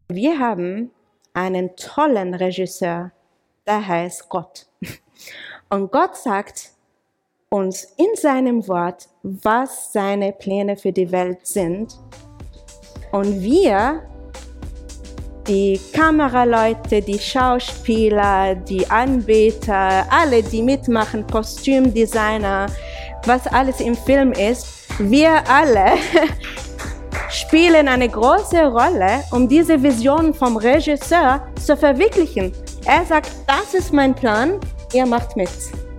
Wir haben einen tollen Regisseur, der heißt Gott. Und Gott sagt uns in seinem Wort, was seine Pläne für die Welt sind. Und wir, die Kameraleute, die Schauspieler, die Anbeter, alle, die mitmachen, Kostümdesigner, was alles im Film ist, wir alle spielen eine große Rolle, um diese Vision vom Regisseur zu verwirklichen. Er sagt, das ist mein Plan, ihr macht mit.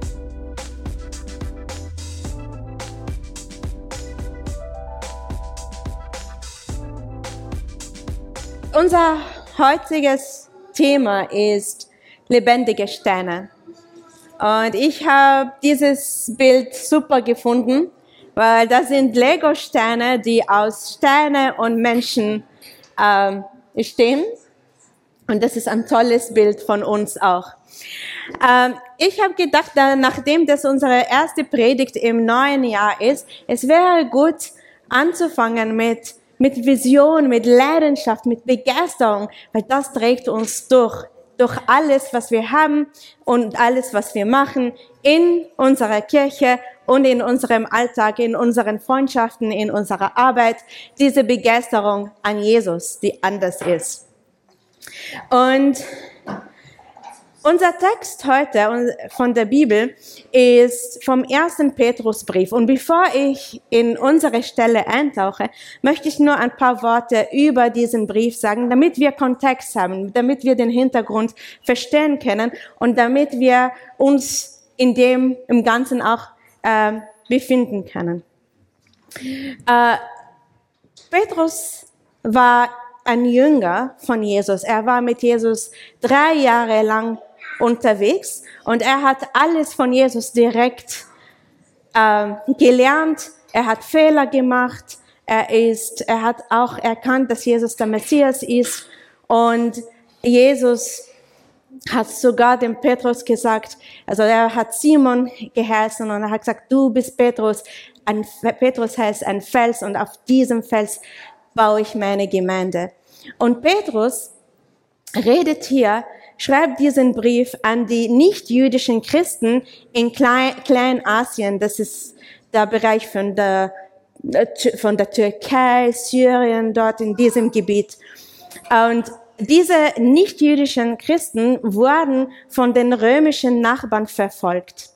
Unser heutiges Thema ist lebendige Steine. Und ich habe dieses Bild super gefunden, weil das sind Lego-Steine, die aus Steinen und Menschen stehen. Und das ist ein tolles Bild von uns auch. Ich habe gedacht, nachdem das unsere erste Predigt im neuen Jahr ist, es wäre gut anzufangen mit Vision, mit Leidenschaft, mit Begeisterung, weil das trägt uns durch alles, was wir haben und alles, was wir machen in unserer Kirche und in unserem Alltag, in unseren Freundschaften, in unserer Arbeit, diese Begeisterung an Jesus, die anders ist. Und unser Text heute von der Bibel ist vom 1. Petrusbrief. Und bevor ich in unsere Stelle eintauche, möchte ich nur ein paar Worte über diesen Brief sagen, damit wir Kontext haben, damit wir den Hintergrund verstehen können und damit wir uns im Ganzen auch befinden können. Petrus war ein Jünger von Jesus. Er war mit Jesus 3 Jahre lang unterwegs und er hat alles von Jesus direkt gelernt. Er hat Fehler gemacht. Er hat auch erkannt, dass Jesus der Messias ist. Und Jesus hat sogar dem Petrus gesagt, also er hat Simon geheißen und er hat gesagt, du bist Petrus. Petrus heißt ein Fels und auf diesem Fels baue ich meine Gemeinde. Und Petrus schreibt diesen Brief an die nicht-jüdischen Christen in Kleinasien. Das ist der Bereich von der Türkei, Syrien, dort in diesem Gebiet. Und diese nicht-jüdischen Christen wurden von den römischen Nachbarn verfolgt.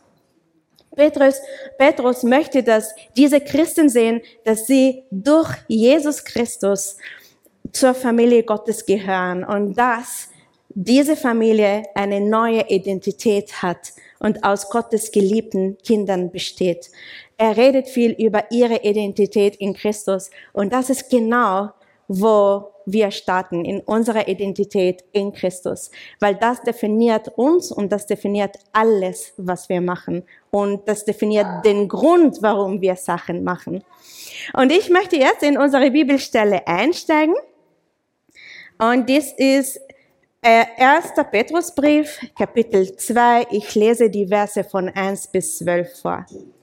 Petrus möchte, dass diese Christen sehen, dass sie durch Jesus Christus zur Familie Gottes gehören und dass diese Familie eine neue Identität hat und aus Gottes geliebten Kindern besteht. Er redet viel über ihre Identität in Christus und das ist genau, wo wir starten, in unserer Identität in Christus, weil das definiert uns und das definiert alles, was wir machen und das definiert den Grund, warum wir Sachen machen. Und ich möchte jetzt in unsere Bibelstelle einsteigen und dies ist 1. Petrusbrief, Kapitel 2. Ich lese die Verse von 1 bis 12 vor.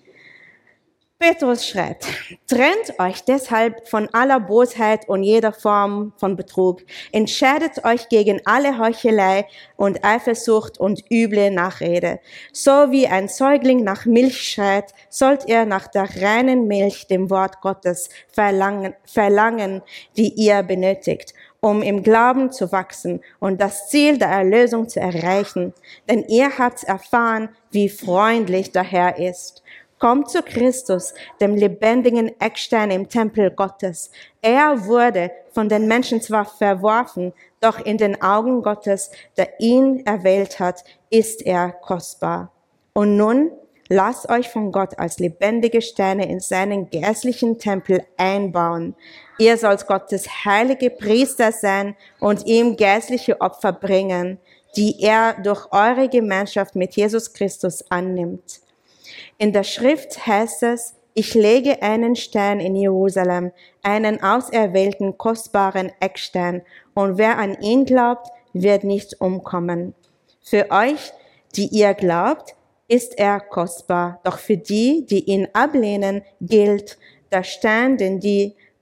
Petrus schreibt, trennt euch deshalb von aller Bosheit und jeder Form von Betrug. Entscheidet euch gegen alle Heuchelei und Eifersucht und üble Nachrede. So wie ein Säugling nach Milch schreit, sollt ihr nach der reinen Milch, dem Wort Gottes, verlangen, die ihr benötigt, um im Glauben zu wachsen und das Ziel der Erlösung zu erreichen. Denn ihr habt erfahren, wie freundlich der Herr ist. Kommt zu Christus, dem lebendigen Eckstein im Tempel Gottes. Er wurde von den Menschen zwar verworfen, doch in den Augen Gottes, der ihn erwählt hat, ist er kostbar. Und nun lasst euch von Gott als lebendige Steine in seinen geistlichen Tempel einbauen. Ihr sollt Gottes heilige Priester sein und ihm geistliche Opfer bringen, die er durch eure Gemeinschaft mit Jesus Christus annimmt. In der Schrift heißt es, ich lege einen Stein in Jerusalem, einen auserwählten, kostbaren Eckstein, und wer an ihn glaubt, wird nicht umkommen. Für euch, die ihr glaubt, ist er kostbar, doch für die, die ihn ablehnen, gilt der Stein, den die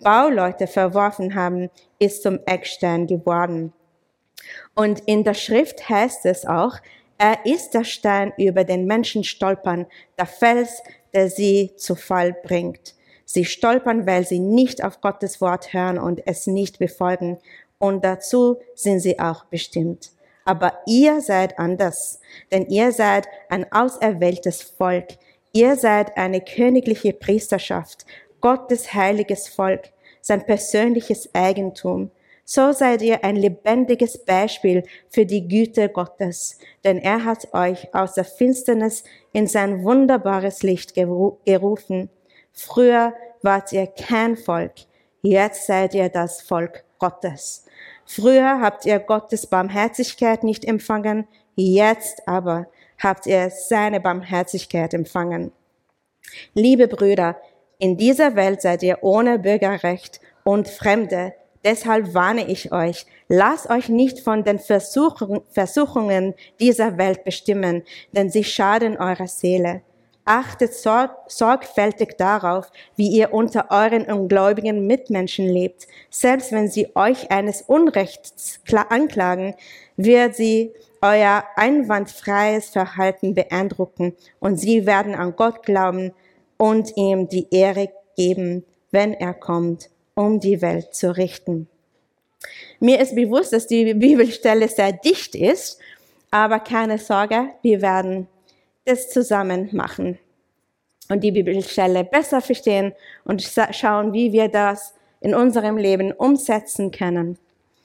Bauleute verworfen haben, ist zum Eckstein geworden. Und in der Schrift heißt es auch, er ist der Stein, über den Menschen stolpern, der Fels, der sie zu Fall bringt. Sie stolpern, weil sie nicht auf Gottes Wort hören und es nicht befolgen. Und dazu sind sie auch bestimmt. Aber ihr seid anders, denn ihr seid ein auserwähltes Volk. Ihr seid eine königliche Priesterschaft, Gottes heiliges Volk, sein persönliches Eigentum. So seid ihr ein lebendiges Beispiel für die Güte Gottes, denn er hat euch aus der Finsternis in sein wunderbares Licht gerufen. Früher wart ihr kein Volk, jetzt seid ihr das Volk Gottes. Früher habt ihr Gottes Barmherzigkeit nicht empfangen, jetzt aber habt ihr seine Barmherzigkeit empfangen. Liebe Brüder, in dieser Welt seid ihr ohne Bürgerrecht und Fremde. Deshalb warne ich euch, lasst euch nicht von den Versuchungen dieser Welt bestimmen, denn sie schaden eurer Seele. Achtet sorgfältig darauf, wie ihr unter euren ungläubigen Mitmenschen lebt. Selbst wenn sie euch eines Unrechts anklagen, wird sie euer einwandfreies Verhalten beeindrucken und sie werden an Gott glauben und ihm die Ehre geben, wenn er kommt, um die Welt zu richten. Mir ist bewusst, dass die Bibelstelle sehr dicht ist, aber keine Sorge, wir werden das zusammen machen und die Bibelstelle besser verstehen und schauen, wie wir das in unserem Leben umsetzen können.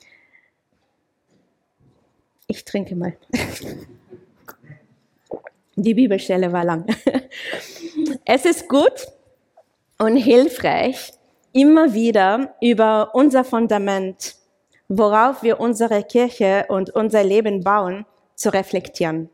Ich trinke mal. Die Bibelstelle war lang. Es ist gut und hilfreich, immer wieder über unser Fundament, worauf wir unsere Kirche und unser Leben bauen, zu reflektieren.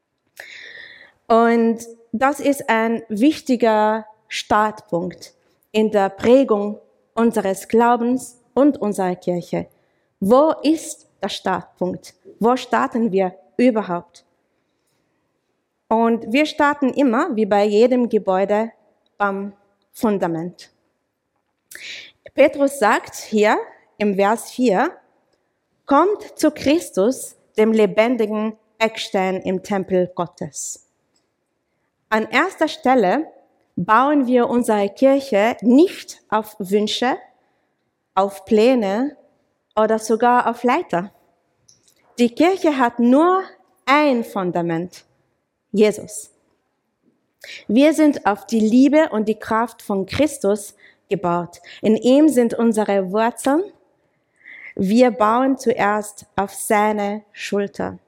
Und das ist ein wichtiger Startpunkt in der Prägung unseres Glaubens und unserer Kirche. Wo ist der Startpunkt? Wo starten wir überhaupt? Und wir starten immer, wie bei jedem Gebäude, beim Fundament. Petrus sagt hier im Vers 4, kommt zu Christus, dem lebendigen Eckstein im Tempel Gottes. An erster Stelle bauen wir unsere Kirche nicht auf Wünsche, auf Pläne oder sogar auf Leiter. Die Kirche hat nur ein Fundament, Jesus. Wir sind auf die Liebe und die Kraft von Christus gebaut. In ihm sind unsere Wurzeln. Wir bauen zuerst auf seine Schulter.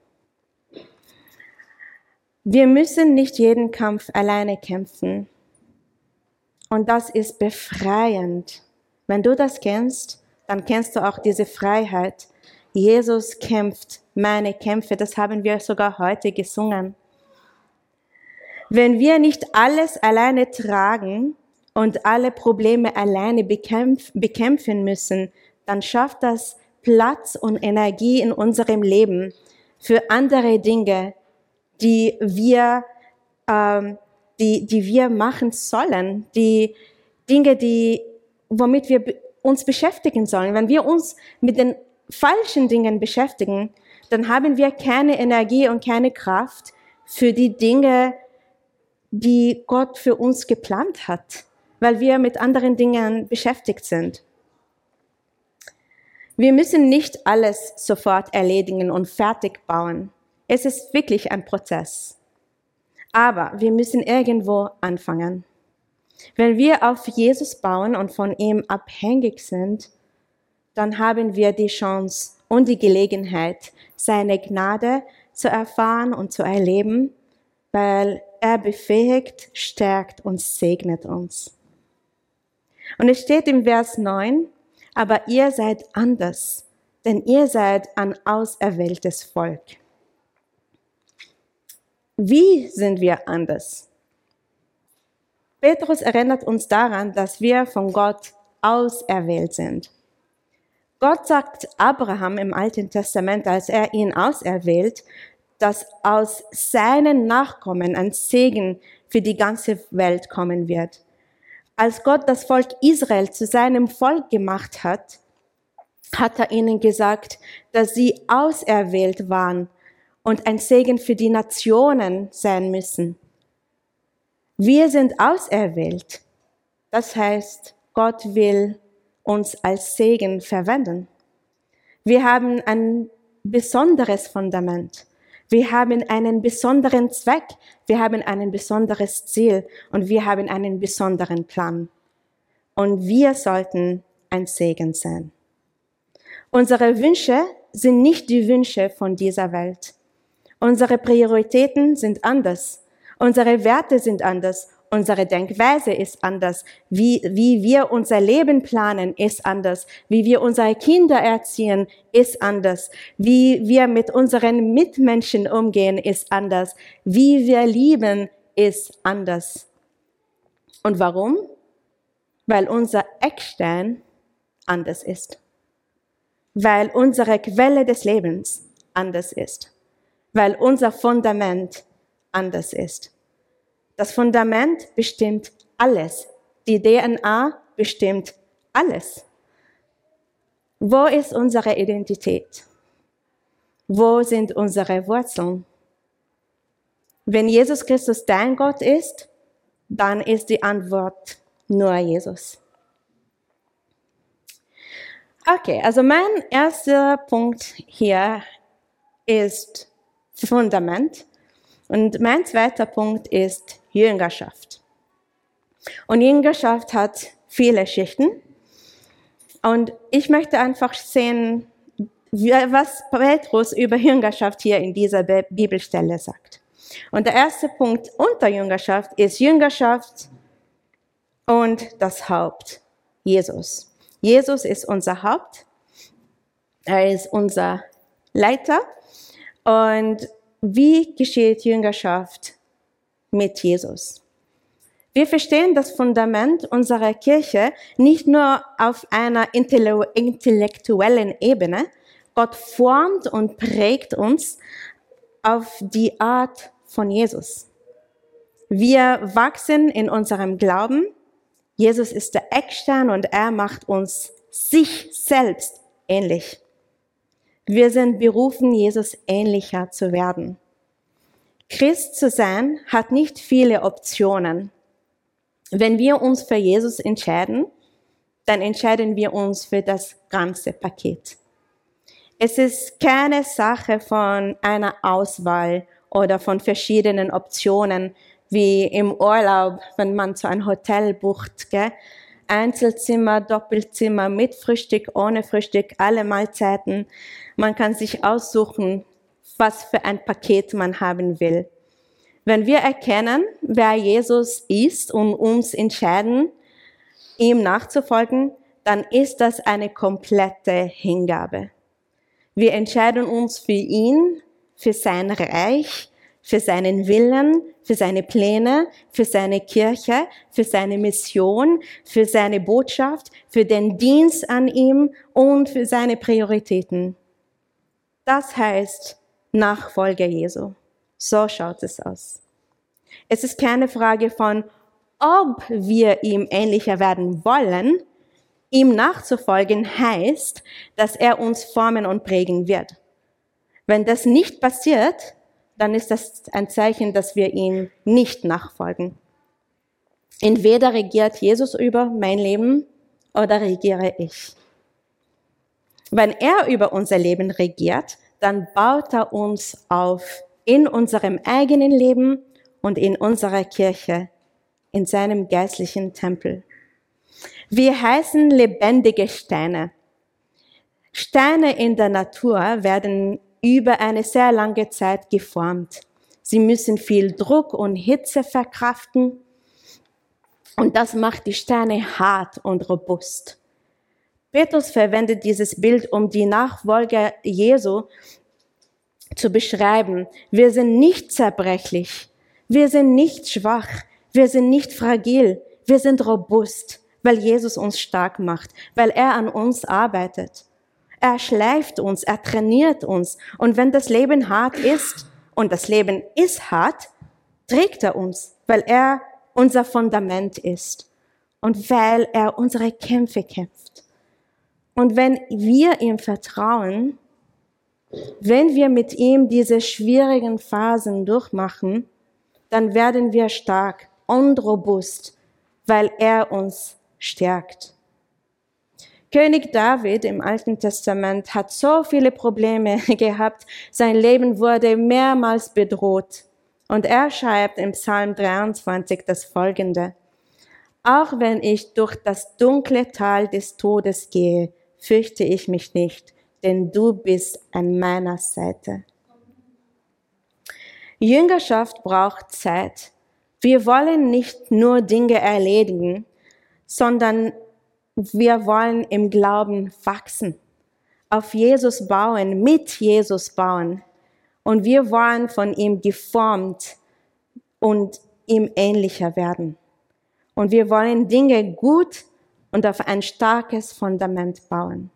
Wir müssen nicht jeden Kampf alleine kämpfen. Und das ist befreiend. Wenn du das kennst, dann kennst du auch diese Freiheit. Jesus kämpft meine Kämpfe. Das haben wir sogar heute gesungen. Wenn wir nicht alles alleine tragen und alle Probleme alleine bekämpfen müssen, dann schafft das Platz und Energie in unserem Leben für andere Dinge, die wir machen sollen, die Dinge, womit wir uns beschäftigen sollen. Wenn wir uns mit den falschen Dingen beschäftigen, dann haben wir keine Energie und keine Kraft für die Dinge, die Gott für uns geplant hat, weil wir mit anderen Dingen beschäftigt sind. Wir müssen nicht alles sofort erledigen und fertig bauen. Es ist wirklich ein Prozess. Aber wir müssen irgendwo anfangen. Wenn wir auf Jesus bauen und von ihm abhängig sind, dann haben wir die Chance und die Gelegenheit, seine Gnade zu erfahren und zu erleben, weil er befähigt, stärkt und segnet uns. Und es steht im Vers 9, aber ihr seid anders, denn ihr seid ein auserwähltes Volk. Wie sind wir anders? Petrus erinnert uns daran, dass wir von Gott auserwählt sind. Gott sagt Abraham im Alten Testament, als er ihn auserwählt, dass aus seinen Nachkommen ein Segen für die ganze Welt kommen wird. Als Gott das Volk Israel zu seinem Volk gemacht hat, hat er ihnen gesagt, dass sie auserwählt waren und ein Segen für die Nationen sein müssen. Wir sind auserwählt. Das heißt, Gott will uns als Segen verwenden. Wir haben ein besonderes Fundament. Wir haben einen besonderen Zweck. Wir haben ein besonderes Ziel und wir haben einen besonderen Plan. Und wir sollten ein Segen sein. Unsere Wünsche sind nicht die Wünsche von dieser Welt. Unsere Prioritäten sind anders. Unsere Werte sind anders. Unsere Denkweise ist anders. Wie wir unser Leben planen, ist anders. Wie wir unsere Kinder erziehen, ist anders. Wie wir mit unseren Mitmenschen umgehen, ist anders. Wie wir lieben, ist anders. Und warum? Weil unser Eckstein anders ist. Weil unsere Quelle des Lebens anders ist. Weil unser Fundament anders ist. Das Fundament bestimmt alles. Die DNA bestimmt alles. Wo ist unsere Identität? Wo sind unsere Wurzeln? Wenn Jesus Christus dein Gott ist, dann ist die Antwort nur Jesus. Okay, also mein erster Punkt hier ist Fundament und mein zweiter Punkt ist Jüngerschaft. Und Jüngerschaft hat viele Schichten. Und ich möchte einfach sehen, was Petrus über Jüngerschaft hier in dieser Bibelstelle sagt. Und der erste Punkt unter Jüngerschaft ist Jüngerschaft und das Haupt, Jesus. Jesus ist unser Haupt. Er ist unser Leiter. Und wie geschieht Jüngerschaft mit Jesus? Wir verstehen das Fundament unserer Kirche nicht nur auf einer intellektuellen Ebene. Gott formt und prägt uns auf die Art von Jesus. Wir wachsen in unserem Glauben. Jesus ist der Eckstein und er macht uns sich selbst ähnlich. Wir sind berufen, Jesus ähnlicher zu werden. Christ zu sein hat nicht viele Optionen. Wenn wir uns für Jesus entscheiden, dann entscheiden wir uns für das ganze Paket. Es ist keine Sache von einer Auswahl oder von verschiedenen Optionen, wie im Urlaub, wenn man zu einem Hotel bucht, gell? Einzelzimmer, Doppelzimmer, mit Frühstück, ohne Frühstück, alle Mahlzeiten. Man kann sich aussuchen, was für ein Paket man haben will. Wenn wir erkennen, wer Jesus ist und uns entscheiden, ihm nachzufolgen, dann ist das eine komplette Hingabe. Wir entscheiden uns für ihn, für sein Reich, für seinen Willen, für seine Pläne, für seine Kirche, für seine Mission, für seine Botschaft, für den Dienst an ihm und für seine Prioritäten. Das heißt Nachfolger Jesu. So schaut es aus. Es ist keine Frage von, ob wir ihm ähnlicher werden wollen. Ihm nachzufolgen heißt, dass er uns formen und prägen wird. Wenn das nicht passiert, dann ist das ein Zeichen, dass wir ihm nicht nachfolgen. Entweder regiert Jesus über mein Leben oder regiere ich. Wenn er über unser Leben regiert, dann baut er uns auf in unserem eigenen Leben und in unserer Kirche, in seinem geistlichen Tempel. Wir heißen lebendige Steine. Steine in der Natur werden über eine sehr lange Zeit geformt. Sie müssen viel Druck und Hitze verkraften und das macht die Steine hart und robust. Petrus verwendet dieses Bild, um die Nachfolger Jesu zu beschreiben. Wir sind nicht zerbrechlich, wir sind nicht schwach, wir sind nicht fragil, wir sind robust, weil Jesus uns stark macht, weil er an uns arbeitet. Er schleift uns, er trainiert uns. Und wenn das Leben hart ist, und das Leben ist hart, trägt er uns, weil er unser Fundament ist. und weil er unsere Kämpfe kämpft. Und wenn wir ihm vertrauen, wenn wir mit ihm diese schwierigen Phasen durchmachen, dann werden wir stark und robust, weil er uns stärkt. König David im Alten Testament hat so viele Probleme gehabt, sein Leben wurde mehrmals bedroht. Und er schreibt im Psalm 23 das Folgende: Auch wenn ich durch das dunkle Tal des Todes gehe, fürchte ich mich nicht, denn du bist an meiner Seite. Jüngerschaft braucht Zeit. Wir wollen nicht nur Dinge erledigen, sondern wir wollen im Glauben wachsen, auf Jesus bauen, mit Jesus bauen. Und wir wollen von ihm geformt und ihm ähnlicher werden. Und wir wollen Dinge gut und auf ein starkes Fundament bauen.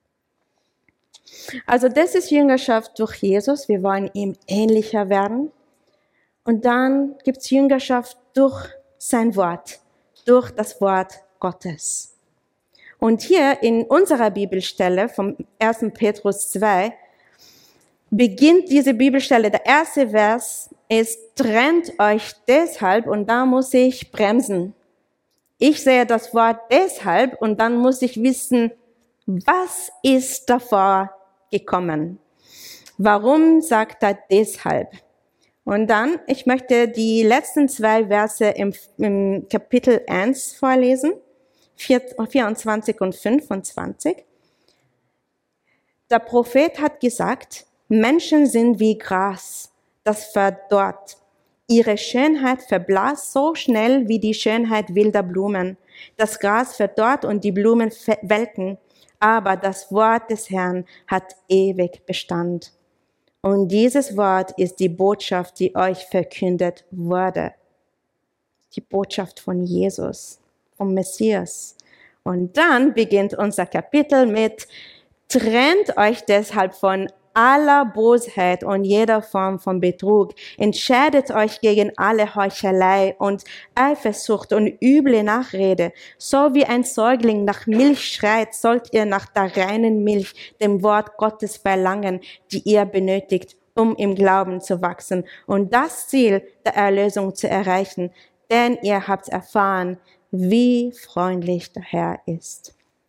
Also das ist Jüngerschaft durch Jesus. Wir wollen ihm ähnlicher werden. Und dann gibt es Jüngerschaft durch sein Wort, durch das Wort Gottes. Und hier in unserer Bibelstelle vom 1. Petrus 2 beginnt diese Bibelstelle. Der erste Vers ist: Trennt euch deshalb, und da muss ich bremsen. Ich sehe das Wort deshalb und dann muss ich wissen, was ist davor gekommen? Warum sagt er deshalb? Und dann, ich möchte die letzten 2 Verse im Kapitel 1 vorlesen, 24 und 25. Der Prophet hat gesagt: Menschen sind wie Gras, das verdorrt. Ihre Schönheit verblasst so schnell wie die Schönheit wilder Blumen. Das Gras verdorrt und die Blumen welken, aber das Wort des Herrn hat ewig Bestand. Und dieses Wort ist die Botschaft, die euch verkündet wurde. Die Botschaft von Jesus, vom Messias. Und dann beginnt unser Kapitel mit: Trennt euch deshalb von aller Bosheit und jeder Form von Betrug. Entscheidet euch gegen alle Heuchelei und Eifersucht und üble Nachrede. So wie ein Säugling nach Milch schreit, sollt ihr nach der reinen Milch, dem Wort Gottes, verlangen, die ihr benötigt, um im Glauben zu wachsen und das Ziel der Erlösung zu erreichen. Denn ihr habt erfahren, wie freundlich der Herr ist.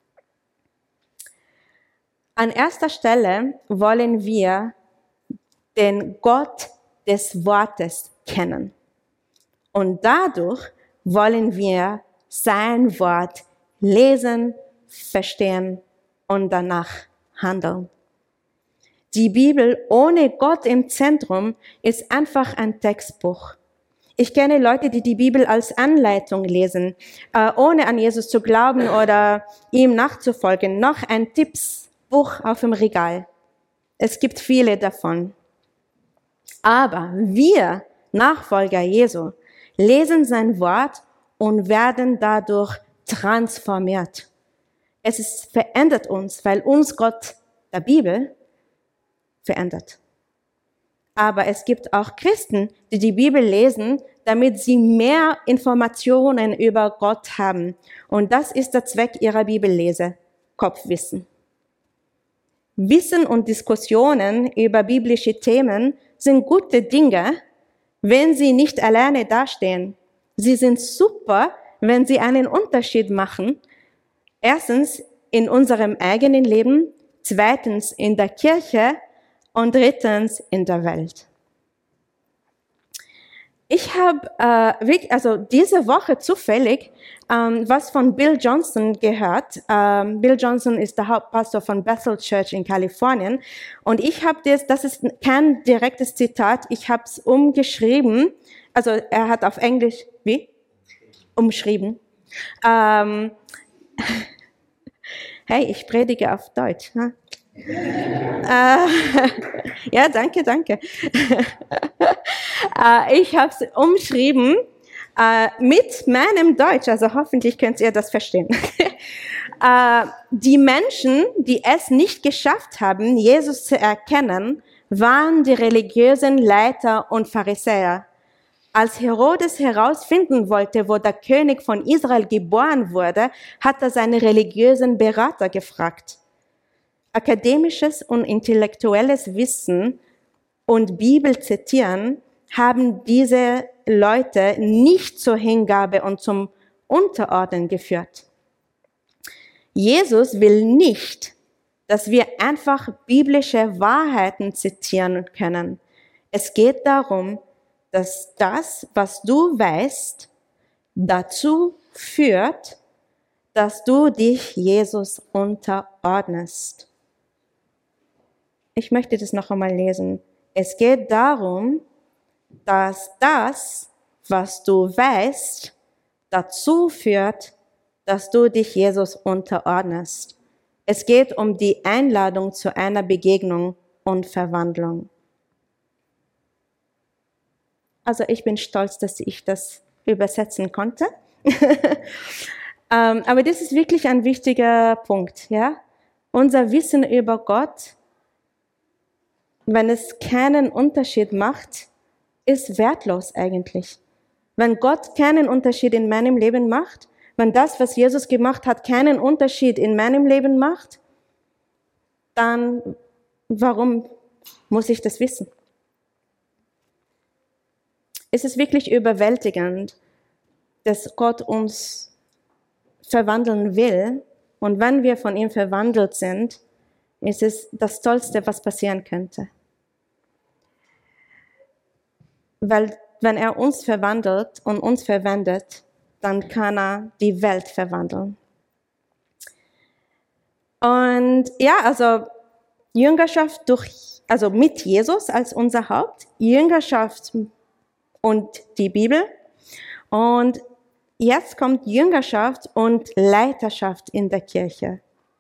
An erster Stelle wollen wir den Gott des Wortes kennen. Und dadurch wollen wir sein Wort lesen, verstehen und danach handeln. Die Bibel ohne Gott im Zentrum ist einfach ein Textbuch. Ich kenne Leute, die die Bibel als Anleitung lesen, ohne an Jesus zu glauben oder ihm nachzufolgen. Noch ein Tippsbuch auf dem Regal. Es gibt viele davon. Aber wir, Nachfolger Jesu, lesen sein Wort und werden dadurch transformiert. Es verändert uns, weil uns Gott der Bibel verändert. Aber es gibt auch Christen, die die Bibel lesen, damit sie mehr Informationen über Gott haben. Und das ist der Zweck ihrer Bibellese: Kopfwissen. Wissen und Diskussionen über biblische Themen sind gute Dinge, wenn sie nicht alleine dastehen. Sie sind super, wenn sie einen Unterschied machen. Erstens in unserem eigenen Leben, zweitens in der Kirche und drittens in der Welt. Ich habe diese Woche zufällig was von Bill Johnson gehört. Bill Johnson ist der Hauptpastor von Bethel Church in Kalifornien. Und ich habe das ist kein direktes Zitat, ich habe es umgeschrieben. Also er hat auf Englisch, wie? Umschrieben. Hey, ich predige auf Deutsch. Ne? Ja, danke. Ich habe es umschrieben mit meinem Deutsch, also hoffentlich könnt ihr das verstehen. Die Menschen, die es nicht geschafft haben, Jesus zu erkennen, waren die religiösen Leiter und Pharisäer. Als Herodes herausfinden wollte, wo der König von Israel geboren wurde, hat er seine religiösen Berater gefragt. Akademisches und intellektuelles Wissen und Bibel zitieren haben diese Leute nicht zur Hingabe und zum Unterordnen geführt. Jesus will nicht, dass wir einfach biblische Wahrheiten zitieren können. Es geht darum, dass das, was du weißt, dazu führt, dass du dich Jesus unterordnest. Ich möchte das noch einmal lesen. Es geht darum, dass das, was du weißt, dazu führt, dass du dich Jesus unterordnest. Es geht um die Einladung zu einer Begegnung und Verwandlung. Also ich bin stolz, dass ich das übersetzen konnte. Aber das ist wirklich ein wichtiger Punkt, ja? Unser Wissen über Gott, wenn es keinen Unterschied macht, ist wertlos eigentlich. Wenn Gott keinen Unterschied in meinem Leben macht, wenn das, was Jesus gemacht hat, keinen Unterschied in meinem Leben macht, dann warum muss ich das wissen? Es ist wirklich überwältigend, dass Gott uns verwandeln will. Und wenn wir von ihm verwandelt sind, ist es das Tollste, was passieren könnte. Weil wenn er uns verwandelt und uns verwendet, dann kann er die Welt verwandeln. Und ja, also Jüngerschaft mit Jesus als unser Haupt, Jüngerschaft und die Bibel. Und jetzt kommt Jüngerschaft und Leiterschaft in der Kirche.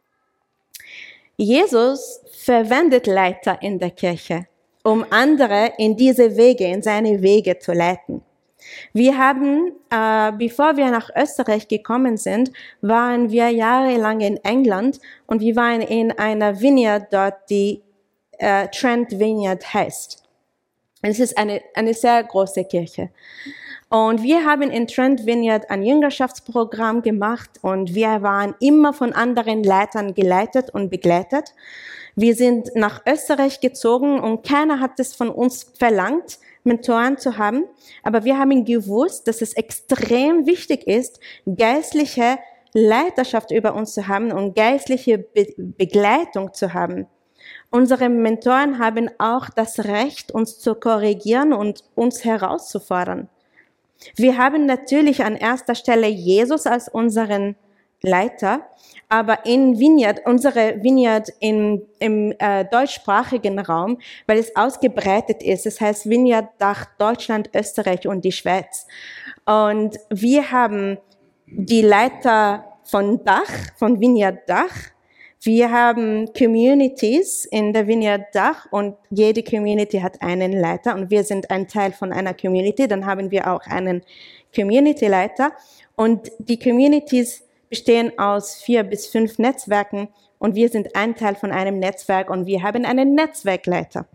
Jesus verwendet Leiter in der Kirche, um andere in diese Wege, in seine Wege zu leiten. Wir haben, bevor wir nach Österreich gekommen sind, waren wir jahrelang in England und wir waren in einer Vineyard dort, die Trent Vineyard heißt. Es ist eine sehr große Kirche. Und wir haben in Trent Vineyard ein Jüngerschaftsprogramm gemacht und wir waren immer von anderen Leitern geleitet und begleitet. Wir sind nach Österreich gezogen und keiner hat es von uns verlangt, Mentoren zu haben. Aber wir haben gewusst, dass es extrem wichtig ist, geistliche Leiterschaft über uns zu haben und geistliche Begleitung zu haben. Unsere Mentoren haben auch das Recht, uns zu korrigieren und uns herauszufordern. Wir haben natürlich an erster Stelle Jesus als unseren Leiter, aber in Vineyard, unsere Vineyard im deutschsprachigen Raum, weil es ausgebreitet ist, das heißt Vineyard Dach, Deutschland, Österreich und die Schweiz. Und wir haben die Leiter von Vineyard Dach. Wir haben Communities in der Vineyard Dach und jede Community hat einen Leiter und wir sind ein Teil von einer Community, dann haben wir auch einen Community-Leiter und die Communities bestehen aus 4 bis 5 Netzwerken und wir sind ein Teil von einem Netzwerk und wir haben einen Netzwerkleiter.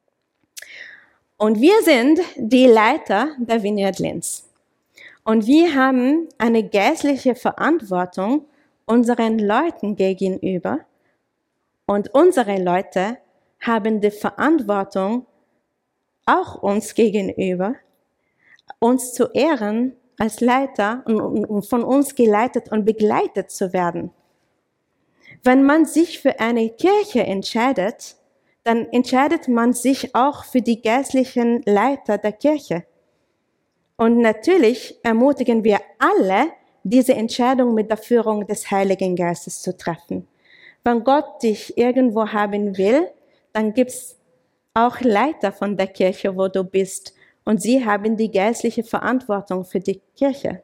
Und wir sind die Leiter der Vineyard Linz. Und wir haben eine geistliche Verantwortung unseren Leuten gegenüber und unsere Leute haben die Verantwortung auch uns gegenüber, uns zu ehren als Leiter und von uns geleitet und begleitet zu werden. Wenn man sich für eine Kirche entscheidet, dann entscheidet man sich auch für die geistlichen Leiter der Kirche. Und natürlich ermutigen wir alle, diese Entscheidung mit der Führung des Heiligen Geistes zu treffen. Wenn Gott dich irgendwo haben will, dann gibt's auch Leiter von der Kirche, wo du bist. Und sie haben die geistliche Verantwortung für die Kirche.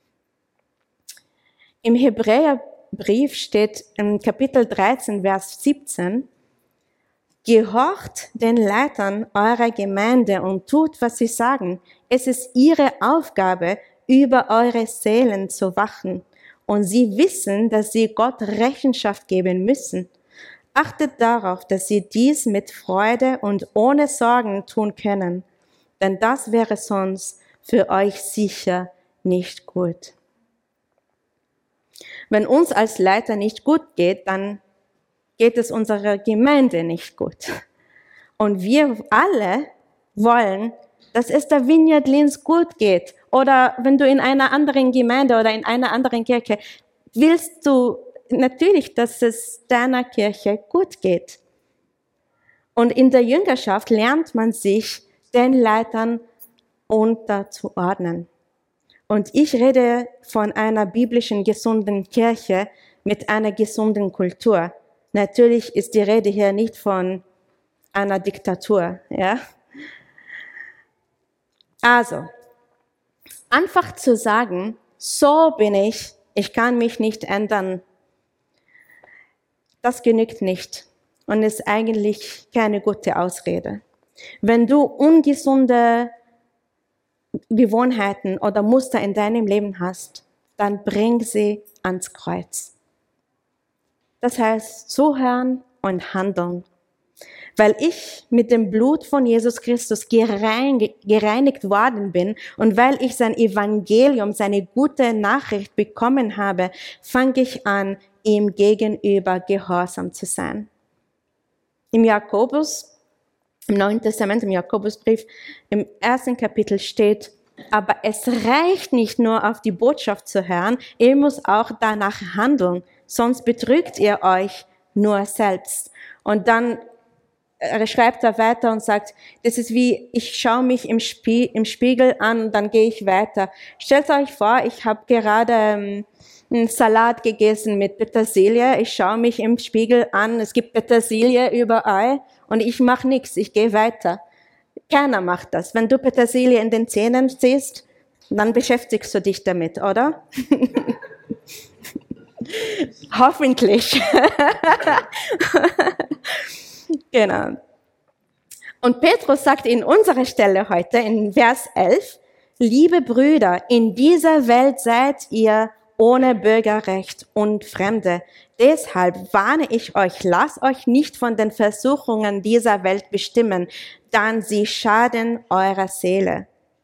Im Hebräerbrief steht im Kapitel 13, Vers 17, Gehorcht den Leitern eurer Gemeinde und tut, was sie sagen. Es ist ihre Aufgabe, über eure Seelen zu wachen. Und sie wissen, dass sie Gott Rechenschaft geben müssen. Achtet darauf, dass sie dies mit Freude und ohne Sorgen tun können. Denn das wäre sonst für euch sicher nicht gut. Wenn uns als Leiter nicht gut geht, dann geht es unserer Gemeinde nicht gut. Und wir alle wollen, dass es der Vineyard Linz gut geht. Oder wenn du in einer anderen Gemeinde oder in einer anderen Kirche, willst du natürlich, dass es deiner Kirche gut geht. Und in der Jüngerschaft lernt man sich den Leitern unterzuordnen. Und ich rede von einer biblischen, gesunden Kirche mit einer gesunden Kultur. Natürlich ist die Rede hier nicht von einer Diktatur, ja. Also, einfach zu sagen, so bin ich kann mich nicht ändern, das genügt nicht und ist eigentlich keine gute Ausrede. Wenn du ungesunde Gewohnheiten oder Muster in deinem Leben hast, dann bring sie ans Kreuz. Das heißt, zuhören und handeln. Weil ich mit dem Blut von Jesus Christus gereinigt worden bin und weil ich sein Evangelium, seine gute Nachricht bekommen habe, fange ich an, ihm gegenüber gehorsam zu sein. Im Neuen Testament, im Jakobusbrief, im 1. Kapitel steht, aber es reicht nicht nur auf die Botschaft zu hören, ihr müsst auch danach handeln, sonst betrügt ihr euch nur selbst. Und dann schreibt er weiter und sagt, das ist wie, ich schaue mich im Spiegel an und dann gehe ich weiter. Stellt euch vor, ich habe gerade einen Salat gegessen mit Petersilie. Ich schaue mich im Spiegel an, es gibt Petersilie überall und ich mache nichts, ich gehe weiter. Keiner macht das. Wenn du Petersilie in den Zähnen siehst, dann beschäftigst du dich damit, oder? Hoffentlich. Genau. Und Petrus sagt in unserer Stelle heute, in Vers 11, liebe Brüder, in dieser Welt seid ihr ohne Bürgerrecht und Fremde. Deshalb warne ich euch, lasst euch nicht von den Versuchungen dieser Welt bestimmen, dann sie schaden eurer Seele.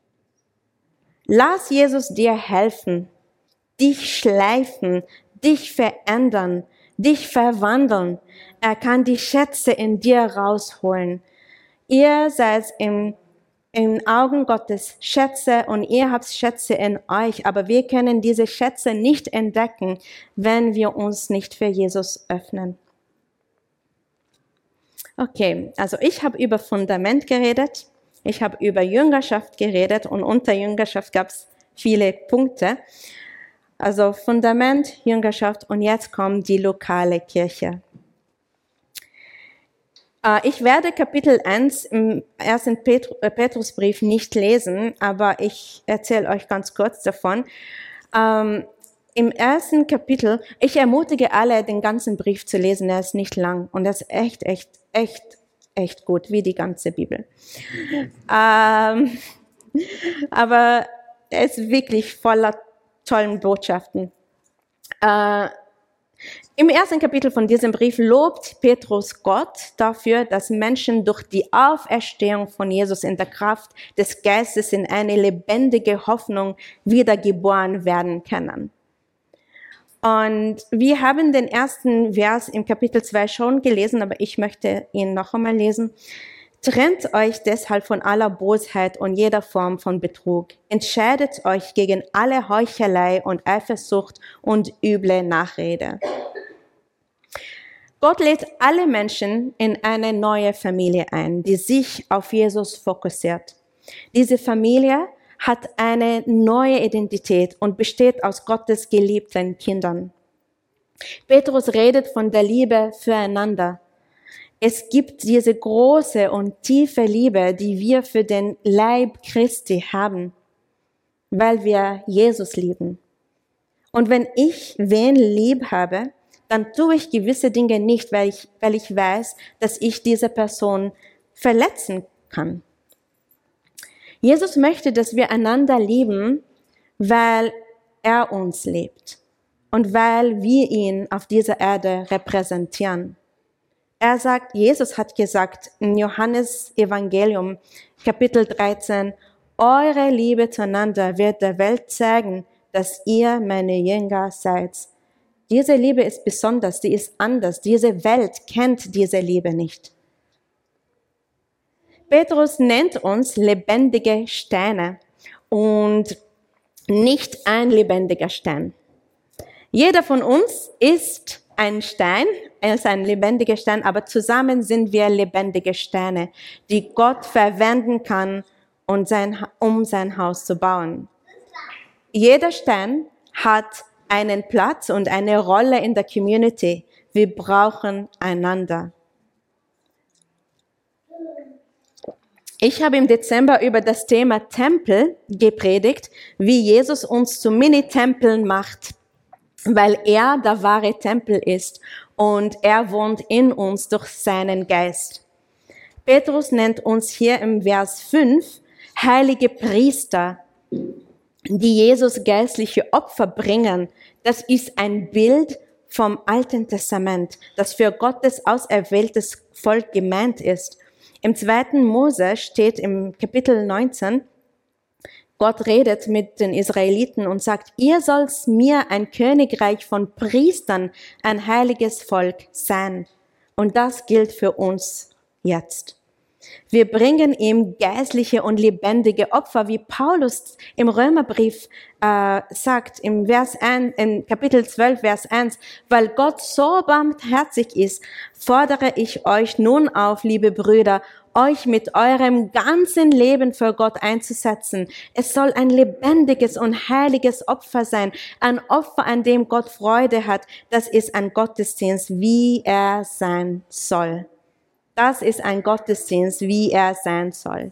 Lass Jesus dir helfen, dich schleifen, dich verändern, dich verwandeln. Er kann die Schätze in dir rausholen. Ihr seid in Augen Gottes Schätze und ihr habt Schätze in euch, aber wir können diese Schätze nicht entdecken, wenn wir uns nicht für Jesus öffnen. Okay, also ich habe über Fundament geredet, ich habe über Jüngerschaft geredet und unter Jüngerschaft gab es viele Punkte. Also Fundament, Jüngerschaft und jetzt kommt die lokale Kirche. Ich werde Kapitel 1 im 1. Petrusbrief nicht lesen, aber ich erzähle euch ganz kurz davon. Im 1. Kapitel, ich ermutige alle, den ganzen Brief zu lesen, er ist nicht lang und er ist echt gut, wie die ganze Bibel. Aber er ist wirklich voller tollen Botschaften. Im 1. Kapitel von diesem Brief lobt Petrus Gott dafür, dass Menschen durch die Auferstehung von Jesus in der Kraft des Geistes in eine lebendige Hoffnung wiedergeboren werden können. Und wir haben den ersten Vers im Kapitel 2 schon gelesen, aber ich möchte ihn noch einmal lesen. Trennt euch deshalb von aller Bosheit und jeder Form von Betrug. Entscheidet euch gegen alle Heuchelei und Eifersucht und üble Nachrede. Gott lädt alle Menschen in eine neue Familie ein, die sich auf Jesus fokussiert. Diese Familie hat eine neue Identität und besteht aus Gottes geliebten Kindern. Petrus redet von der Liebe füreinander. Es gibt diese große und tiefe Liebe, die wir für den Leib Christi haben, weil wir Jesus lieben. Und wenn ich wen lieb habe, dann tue ich gewisse Dinge nicht, weil ich weiß, dass ich diese Person verletzen kann. Jesus möchte, dass wir einander lieben, weil er uns liebt und weil wir ihn auf dieser Erde repräsentieren. Jesus hat gesagt in Johannes Evangelium, Kapitel 13, Eure Liebe zueinander wird der Welt zeigen, dass ihr meine Jünger seid. Diese Liebe ist besonders, die ist anders. Diese Welt kennt diese Liebe nicht. Petrus nennt uns lebendige Steine und nicht ein lebendiger Stein. Jeder von uns ist ein Stein, er ist ein lebendiger Stein, aber zusammen sind wir lebendige Steine, die Gott verwenden kann, um sein Haus zu bauen. Jeder Stein hat einen Platz und eine Rolle in der Community. Wir brauchen einander. Ich habe im Dezember über das Thema Tempel gepredigt, wie Jesus uns zu Mini-Tempeln macht, weil er der wahre Tempel ist und er wohnt in uns durch seinen Geist. Petrus nennt uns hier im Vers 5 heilige Priester, die Jesus geistliche Opfer bringen. Das ist ein Bild vom Alten Testament, das für Gottes auserwähltes Volk gemeint ist. Im 2. Mose steht im Kapitel 19, Gott redet mit den Israeliten und sagt, ihr sollt mir ein Königreich von Priestern, ein heiliges Volk sein. Und das gilt für uns jetzt. Wir bringen ihm geistliche und lebendige Opfer, wie Paulus im Römerbrief sagt, im Kapitel 12, Vers 1, weil Gott so barmherzig ist, fordere ich euch nun auf, liebe Brüder, euch mit eurem ganzen Leben für Gott einzusetzen. Es soll ein lebendiges und heiliges Opfer sein, ein Opfer, an dem Gott Freude hat. Das ist ein Gottesdienst, wie er sein soll. Das ist ein Gottesdienst, wie er sein soll.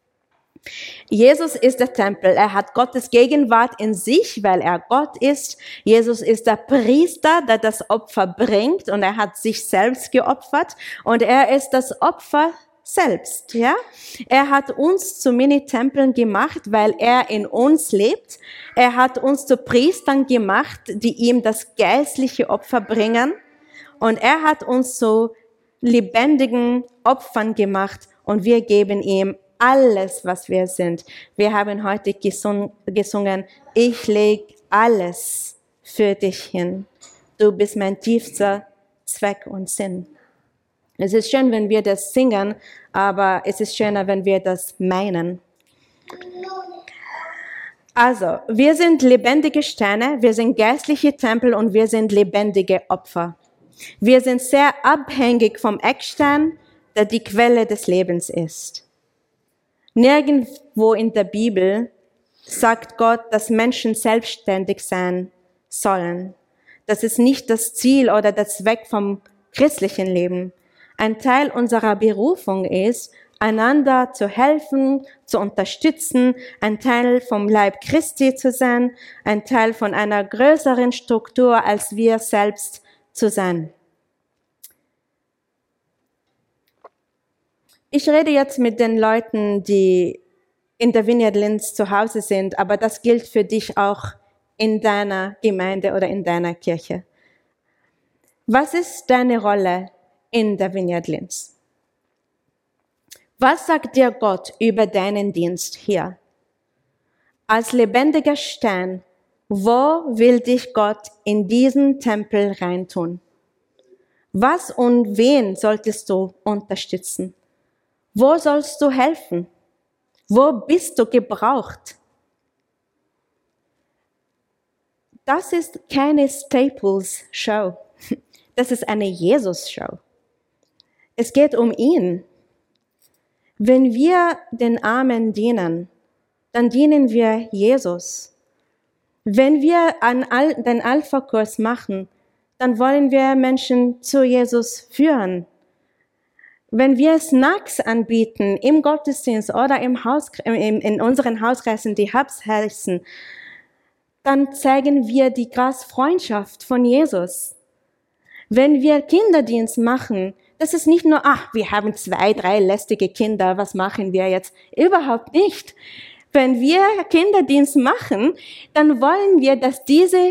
Jesus ist der Tempel. Er hat Gottes Gegenwart in sich, weil er Gott ist. Jesus ist der Priester, der das Opfer bringt und er hat sich selbst geopfert und er ist das Opfer selbst, ja. Er hat uns zu Mini-Tempeln gemacht, weil er in uns lebt. Er hat uns zu Priestern gemacht, die ihm das geistliche Opfer bringen und er hat uns zu lebendigen Opfern gemacht und wir geben ihm alles, was wir sind. Wir haben heute gesungen, ich leg alles für dich hin. Du bist mein tiefster Zweck und Sinn. Es ist schön, wenn wir das singen, aber es ist schöner, wenn wir das meinen. Also, wir sind lebendige Steine, wir sind geistliche Tempel und wir sind lebendige Opfer. Wir sind sehr abhängig vom Eckstein, der die Quelle des Lebens ist. Nirgendwo in der Bibel sagt Gott, dass Menschen selbstständig sein sollen. Das ist nicht das Ziel oder der Zweck vom christlichen Leben. Ein Teil unserer Berufung ist, einander zu helfen, zu unterstützen, ein Teil vom Leib Christi zu sein, ein Teil von einer größeren Struktur als wir selbst zu sein. Ich rede jetzt mit den Leuten, die in der Vineyard Linz zu Hause sind, aber das gilt für dich auch in deiner Gemeinde oder in deiner Kirche. Was ist deine Rolle in der Vineyard Linz? Was sagt dir Gott über deinen Dienst hier? Als lebendiger Stein, wo will dich Gott in diesen Tempel reintun? Was und wen solltest du unterstützen? Wo sollst du helfen? Wo bist du gebraucht? Das ist keine Staples-Show. Das ist eine Jesus-Show. Es geht um ihn. Wenn wir den Armen dienen, dann dienen wir Jesus. Wenn wir den Alpha-Kurs machen, dann wollen wir Menschen zu Jesus führen. Wenn wir Snacks anbieten im Gottesdienst oder in unseren Hauskreisen, die Hubs heißen, dann zeigen wir die Gastfreundschaft von Jesus. Wenn wir Kinderdienst machen, das ist nicht nur, wir haben 2, 3 lästige Kinder, was machen wir jetzt? Überhaupt nicht. Wenn wir Kinderdienst machen, dann wollen wir, dass diese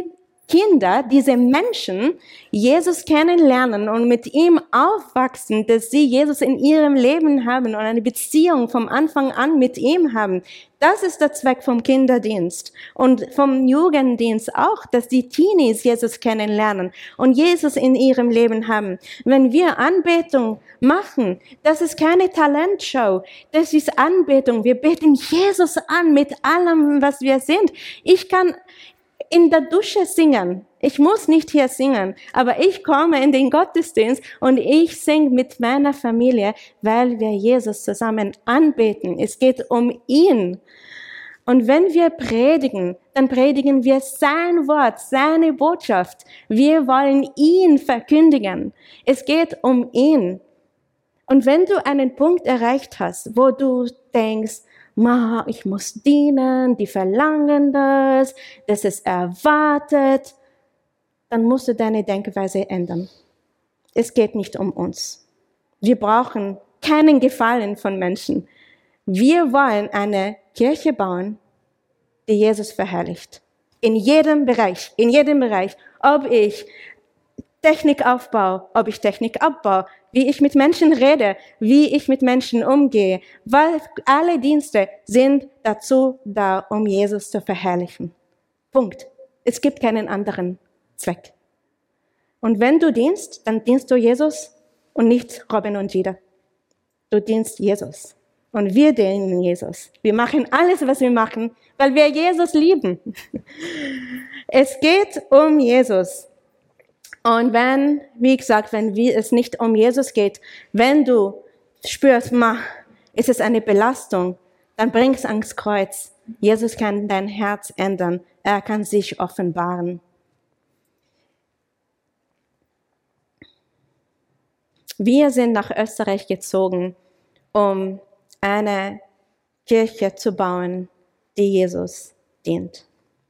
Kinder, diese Menschen, Jesus kennenlernen und mit ihm aufwachsen, dass sie Jesus in ihrem Leben haben und eine Beziehung vom Anfang an mit ihm haben. Das ist der Zweck vom Kinderdienst und vom Jugenddienst auch, dass die Teenies Jesus kennenlernen und Jesus in ihrem Leben haben. Wenn wir Anbetung machen, das ist keine Talentshow, das ist Anbetung. Wir beten Jesus an mit allem, was wir sind. Ich kann in der Dusche singen. Ich muss nicht hier singen, aber ich komme in den Gottesdienst und ich singe mit meiner Familie, weil wir Jesus zusammen anbeten. Es geht um ihn. Und wenn wir predigen, dann predigen wir sein Wort, seine Botschaft. Wir wollen ihn verkündigen. Es geht um ihn. Und wenn du einen Punkt erreicht hast, wo du denkst, ich muss dienen, die verlangen das ist erwartet, dann musst du deine Denkweise ändern. Es geht nicht um uns. Wir brauchen keinen Gefallen von Menschen. Wir wollen eine Kirche bauen, die Jesus verherrlicht. In jedem Bereich. Ob ich Technik aufbaue, ob ich Technik abbaue, wie ich mit Menschen rede, wie ich mit Menschen umgehe, weil alle Dienste sind dazu da, um Jesus zu verherrlichen. Punkt. Es gibt keinen anderen Zweck. Und wenn du dienst, dann dienst du Jesus und nicht Robin und Gida. Du dienst Jesus. Und wir dienen Jesus. Wir machen alles, was wir machen, weil wir Jesus lieben. Es geht um Jesus. Und wenn, wie gesagt, wenn es nicht um Jesus geht, wenn du spürst, ist es eine Belastung, dann bring es ans Kreuz. Jesus kann dein Herz ändern. Er kann sich offenbaren. Wir sind nach Österreich gezogen, um eine Kirche zu bauen, die Jesus dient.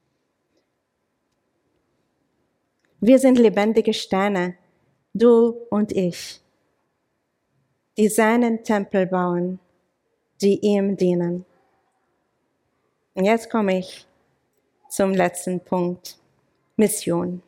Wir sind lebendige Steine, du und ich, die seinen Tempel bauen, die ihm dienen. Und jetzt komme ich zum letzten Punkt. Mission.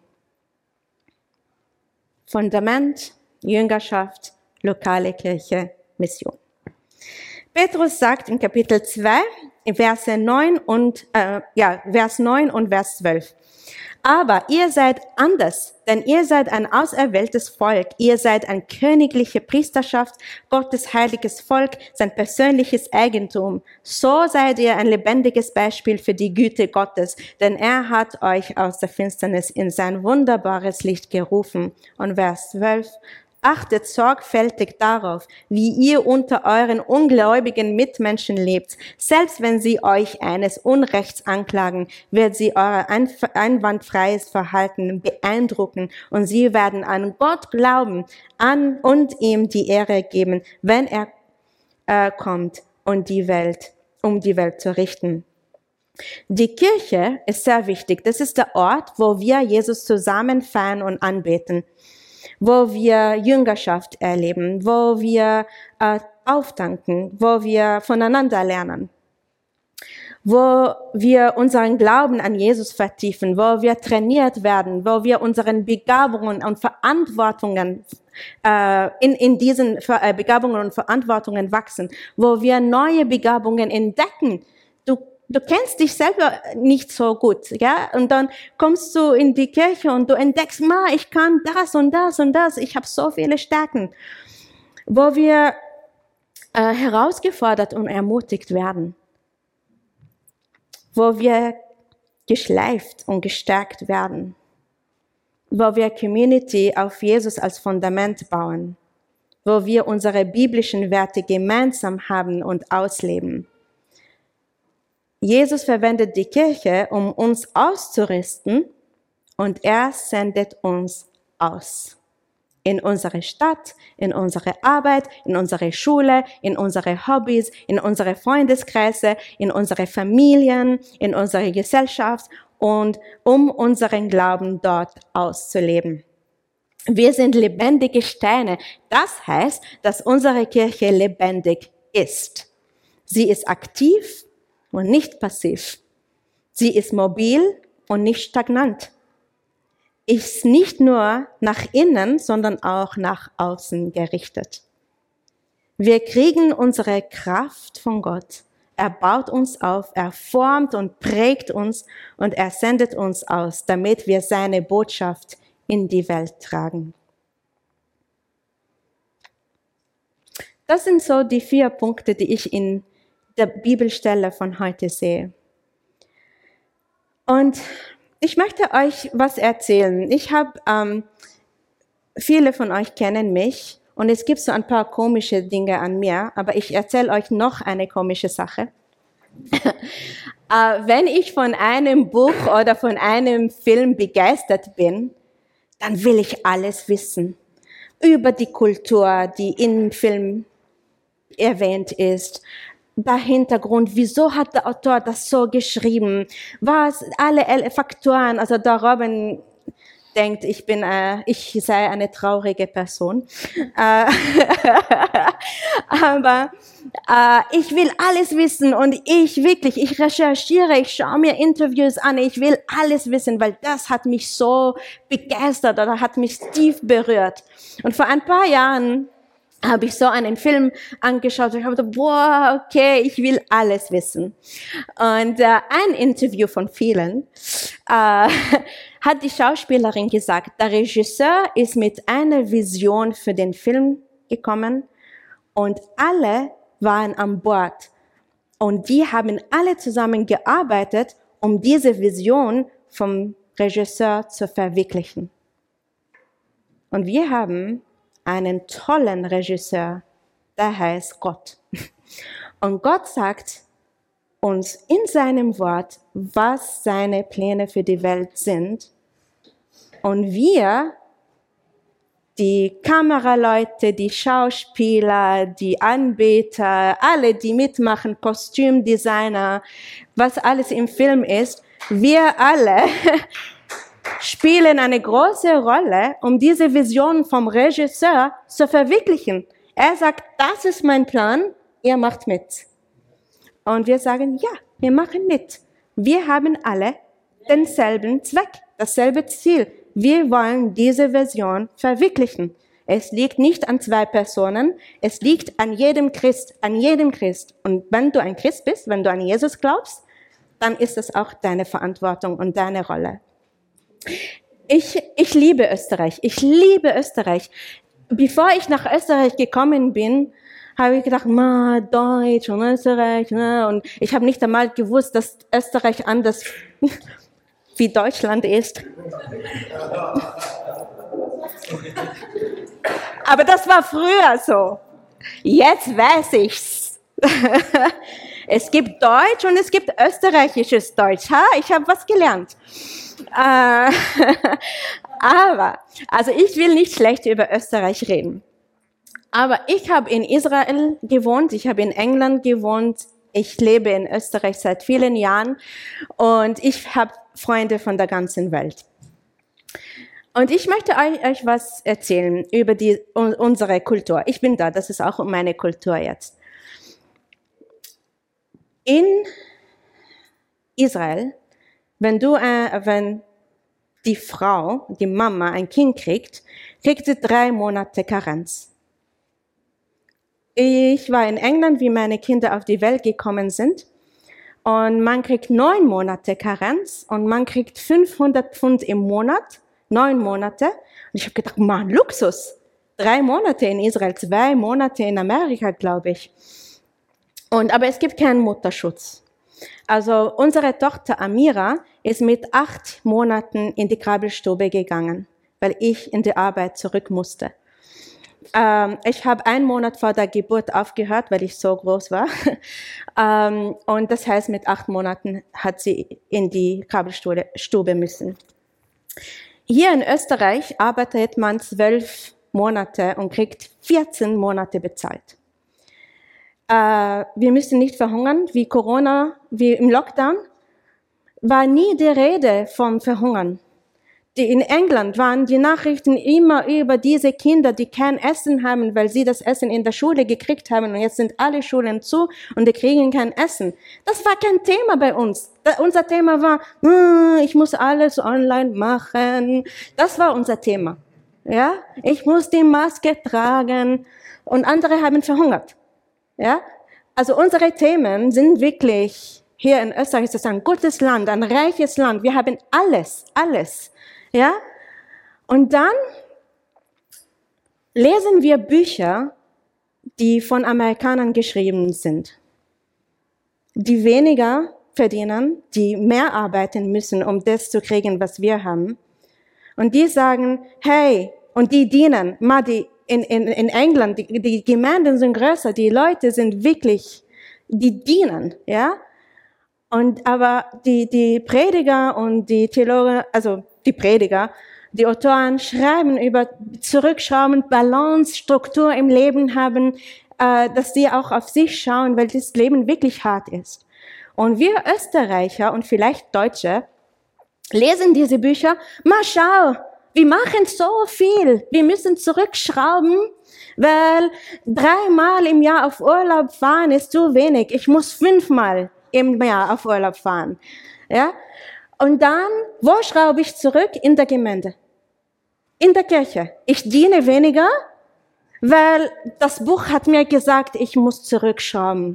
Fundament, Jüngerschaft, lokale Kirche, Mission. Petrus sagt in Kapitel 2, Vers 9 und Vers 12. Aber ihr seid anders, denn ihr seid ein auserwähltes Volk, ihr seid eine königliche Priesterschaft, Gottes heiliges Volk, sein persönliches Eigentum. So seid ihr ein lebendiges Beispiel für die Güte Gottes, denn er hat euch aus der Finsternis in sein wunderbares Licht gerufen. Und Vers 12. Achtet sorgfältig darauf, wie ihr unter euren ungläubigen Mitmenschen lebt. Selbst wenn sie euch eines Unrechts anklagen, wird sie euer einwandfreies Verhalten beeindrucken und sie werden an Gott glauben und ihm die Ehre geben, wenn er kommt, um die Welt zu richten. Die Kirche ist sehr wichtig. Das ist der Ort, wo wir Jesus zusammen feiern und anbeten, wo wir Jüngerschaft erleben, wo wir auftanken, wo wir voneinander lernen, wo wir unseren Glauben an Jesus vertiefen, wo wir trainiert werden, wo wir unseren Begabungen und Verantwortungen in diesen Begabungen und Verantwortungen wachsen, wo wir neue Begabungen entdecken. Du kennst dich selber nicht so gut, ja? Und dann kommst du in die Kirche und du entdeckst, ich kann das und das und das. Ich habe so viele Stärken. Wo wir herausgefordert und ermutigt werden. Wo wir geschleift und gestärkt werden. Wo wir Community auf Jesus als Fundament bauen. Wo wir unsere biblischen Werte gemeinsam haben und ausleben. Jesus verwendet die Kirche, um uns auszurüsten, und er sendet uns aus. In unsere Stadt, in unsere Arbeit, in unsere Schule, in unsere Hobbys, in unsere Freundeskreise, in unsere Familien, in unsere Gesellschaft und um unseren Glauben dort auszuleben. Wir sind lebendige Steine. Das heißt, dass unsere Kirche lebendig ist. Sie ist aktiv und nicht passiv. Sie ist mobil und nicht stagnant. ist nicht nur nach innen, sondern auch nach außen gerichtet. Wir kriegen unsere Kraft von Gott. Er baut uns auf, er formt und prägt uns und er sendet uns aus, damit wir seine Botschaft in die Welt tragen. Das sind so die 4 Punkte, die ich in der Bibelstelle von heute sehe. Und ich möchte euch was erzählen. Viele von euch kennen mich und es gibt so ein paar komische Dinge an mir, aber ich erzähle euch noch eine komische Sache. Wenn ich von einem Buch oder von einem Film begeistert bin, dann will ich alles wissen über die Kultur, die im Film erwähnt ist, der Hintergrund, wieso hat der Autor das so geschrieben, was alle Faktoren, also der Robin denkt, ich sei eine traurige Person, aber ich will alles wissen und ich recherchiere, ich schaue mir Interviews an, ich will alles wissen, weil das hat mich so begeistert oder hat mich tief berührt. Und vor ein paar Jahren habe ich so einen Film angeschaut und ich habe gedacht, boah, okay, ich will alles wissen. Und ein Interview von vielen hat die Schauspielerin gesagt, der Regisseur ist mit einer Vision für den Film gekommen und alle waren an Bord. Und die haben alle zusammen gearbeitet, um diese Vision vom Regisseur zu verwirklichen. Und wir haben einen tollen Regisseur, der heißt Gott. Und Gott sagt uns in seinem Wort, was seine Pläne für die Welt sind. Und wir, die Kameraleute, die Schauspieler, die Anbeter, alle, die mitmachen, Kostümdesigner, was alles im Film ist, wir alle spielen eine große Rolle, um diese Vision vom Regisseur zu verwirklichen. Er sagt, das ist mein Plan, ihr macht mit. Und wir sagen, ja, wir machen mit. Wir haben alle denselben Zweck, dasselbe Ziel. Wir wollen diese Vision verwirklichen. Es liegt nicht an 2 Personen, es liegt an jedem Christ, an jedem Christ. Und wenn du ein Christ bist, wenn du an Jesus glaubst, dann ist es auch deine Verantwortung und deine Rolle. Ich liebe Österreich. Ich liebe Österreich. Bevor ich nach Österreich gekommen bin, habe ich gedacht, Deutsch und Österreich, ne? Und ich habe nicht einmal gewusst, dass Österreich anders wie Deutschland ist. Aber das war früher so. Jetzt weiß ich's. Es gibt Deutsch und es gibt österreichisches Deutsch. Ich habe was gelernt. Aber, also ich will nicht schlecht über Österreich reden. Aber ich habe in Israel gewohnt, ich habe in England gewohnt, ich lebe in Österreich seit vielen Jahren und ich habe Freunde von der ganzen Welt. Und ich möchte euch was erzählen über unsere Kultur. Ich bin da, das ist auch meine Kultur jetzt. In Israel, wenn die Frau, die Mama ein Kind kriegt sie 3 Monate Karenz. Ich war in England, wie meine Kinder auf die Welt gekommen sind. Und man kriegt 9 Monate Karenz und man kriegt 500 Pfund im Monat, 9 Monate. Und ich habe gedacht, Luxus. 3 Monate in Israel, 2 Monate in Amerika, glaube ich. Aber es gibt keinen Mutterschutz. Also unsere Tochter Amira ist mit 8 Monaten in die Krabbelstube gegangen, weil ich in die Arbeit zurück musste. Ich habe 1 Monat vor der Geburt aufgehört, weil ich so groß war. Und das heißt, mit 8 Monaten hat sie in die Krabbelstube müssen. Hier in Österreich arbeitet man 12 Monate und kriegt 14 Monate bezahlt. Wir müssen nicht verhungern, wie Corona, wie im Lockdown. War nie die Rede vom Verhungern. In England waren die Nachrichten immer über diese Kinder, die kein Essen haben, weil sie das Essen in der Schule gekriegt haben und jetzt sind alle Schulen zu und die kriegen kein Essen. Das war kein Thema bei uns. Unser Thema war, ich muss alles online machen. Das war unser Thema. Ja, ich muss die Maske tragen und andere haben verhungert. Ja, also unsere Themen sind wirklich, hier in Österreich ist es ein gutes Land, ein reiches Land. Wir haben alles. Ja? Und dann lesen wir Bücher, die von Amerikanern geschrieben sind, die weniger verdienen, die mehr arbeiten müssen, um das zu kriegen, was wir haben. Und die sagen, hey, und die dienen, in England, die Gemeinden sind größer, die Leute sind wirklich, die dienen, ja? Aber die Prediger und die Theologen, also die Prediger, die Autoren schreiben über Zurückschrauben, Balance, Struktur im Leben haben, dass sie auch auf sich schauen, weil das Leben wirklich hart ist. Und wir Österreicher und vielleicht Deutsche lesen diese Bücher, schau, wir machen so viel, wir müssen zurückschrauben, weil 3-mal im Jahr auf Urlaub fahren ist zu wenig, ich muss 5-mal im Jahr auf Urlaub fahren. Ja? Und dann, wo schraube ich zurück? In der Gemeinde. In der Kirche. Ich diene weniger, weil das Buch hat mir gesagt, ich muss zurückschrauben.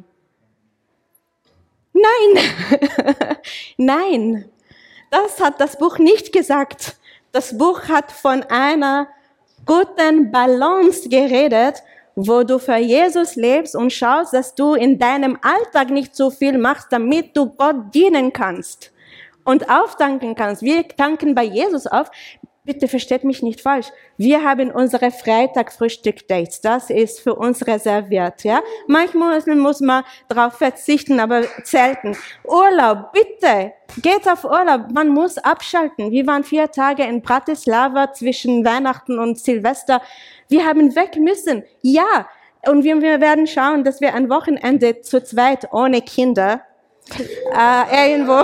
Nein, nein, das hat das Buch nicht gesagt. Das Buch hat von einer guten Balance geredet, wo du für Jesus lebst und schaust, dass du in deinem Alltag nicht so viel machst, damit du Gott dienen kannst und auftanken kannst. Wir tanken bei Jesus auf. Bitte versteht mich nicht falsch. Wir haben unsere Freitag-Frühstück-Dates. Das ist für uns reserviert, ja. Manchmal muss man darauf verzichten, aber selten. Urlaub, bitte, geht auf Urlaub. Man muss abschalten. Wir waren 4 Tage in Bratislava zwischen Weihnachten und Silvester. Wir haben weg müssen. Ja. Und wir werden schauen, dass wir ein Wochenende zu zweit ohne Kinder irgendwo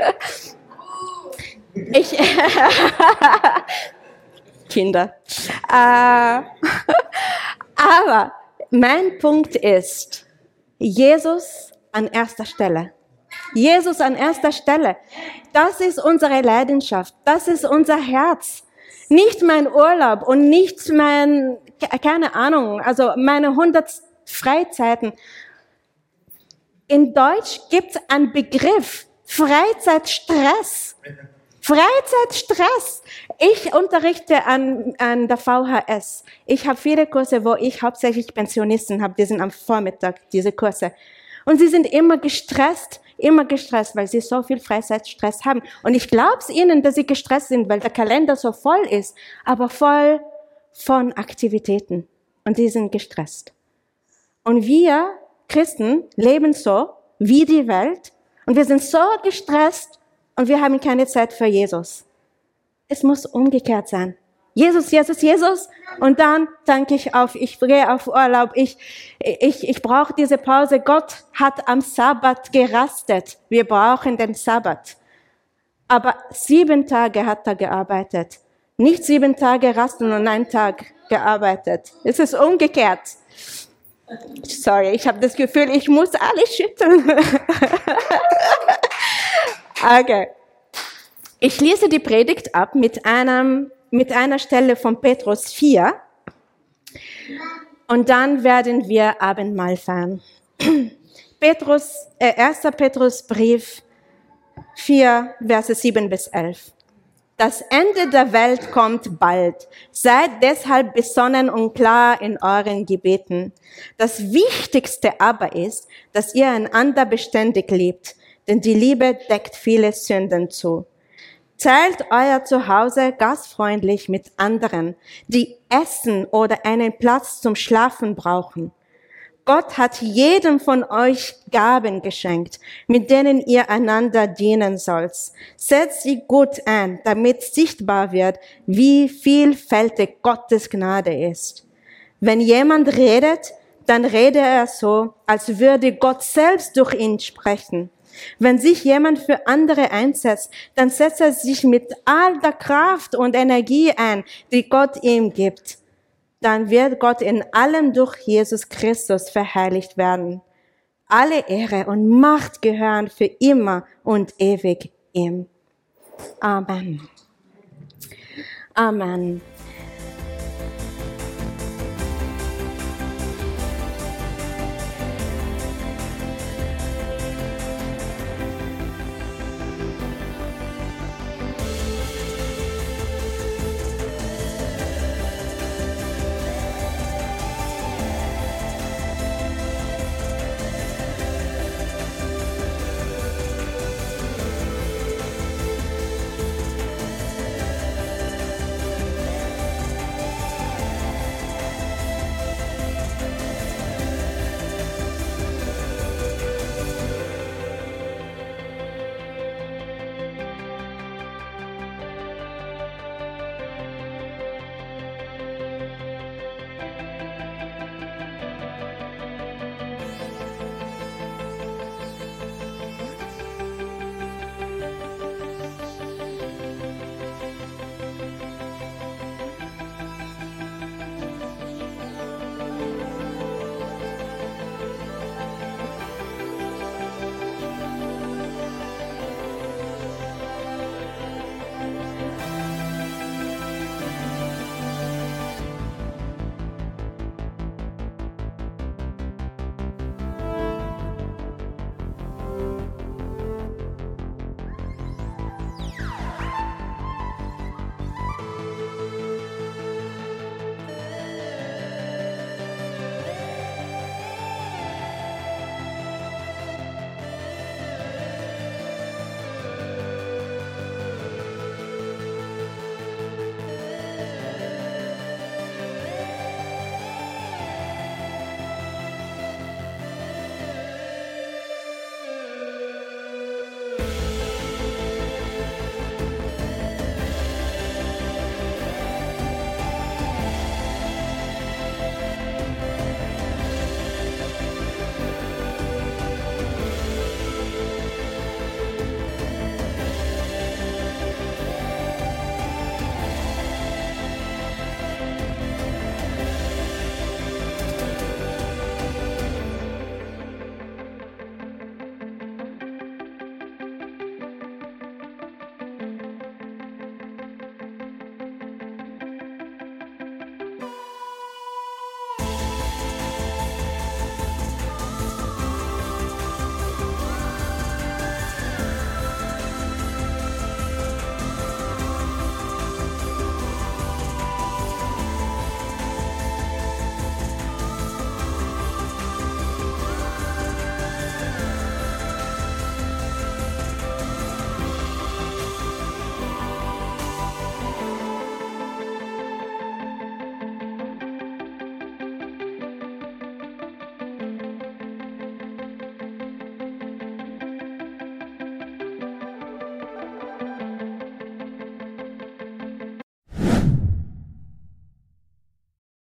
Kinder. Aber mein Punkt ist, Jesus an erster Stelle. Jesus an erster Stelle. Das ist unsere Leidenschaft. Das ist unser Herz. Nicht mein Urlaub und nicht keine Ahnung, also meine 100 Freizeiten. In Deutsch gibt es einen Begriff, Freizeitstress. Freizeitstress. Ich unterrichte an der VHS. Ich habe viele Kurse, wo ich hauptsächlich Pensionisten habe. Die sind am Vormittag, diese Kurse. Und sie sind immer gestresst, weil sie so viel Freizeitstress haben. Und ich glaube es ihnen, dass sie gestresst sind, weil der Kalender so voll ist, aber voll von Aktivitäten. Und die sind gestresst. Und wir Christen leben so wie die Welt. Und wir sind so gestresst, und wir haben keine Zeit für Jesus. Es muss umgekehrt sein. Jesus, Jesus, Jesus. Und dann danke ich auf, ich gehe auf Urlaub. Ich brauche diese Pause. Gott hat am Sabbat gerastet. Wir brauchen den Sabbat. Aber 7 Tage hat er gearbeitet. Nicht 7 Tage rasten und 1 Tag gearbeitet. Es ist umgekehrt. Sorry, ich habe das Gefühl, ich muss alles schütteln. Okay. Ich schließe die Predigt ab mit einer Stelle von Petrus 4 und dann werden wir Abendmahl feiern. 1. Petrusbrief 4, Verse 7-11. Das Ende der Welt kommt bald. Seid deshalb besonnen und klar in euren Gebeten. Das Wichtigste aber ist, dass ihr einander beständig liebt, denn die Liebe deckt viele Sünden zu. Teilt euer Zuhause gastfreundlich mit anderen, die Essen oder einen Platz zum Schlafen brauchen. Gott hat jedem von euch Gaben geschenkt, mit denen ihr einander dienen sollt. Setzt sie gut ein, damit sichtbar wird, wie vielfältig Gottes Gnade ist. Wenn jemand redet, dann rede er so, als würde Gott selbst durch ihn sprechen. Wenn sich jemand für andere einsetzt, dann setzt er sich mit all der Kraft und Energie ein, die Gott ihm gibt. Dann wird Gott in allem durch Jesus Christus verherrlicht werden. Alle Ehre und Macht gehören für immer und ewig ihm. Amen. Amen.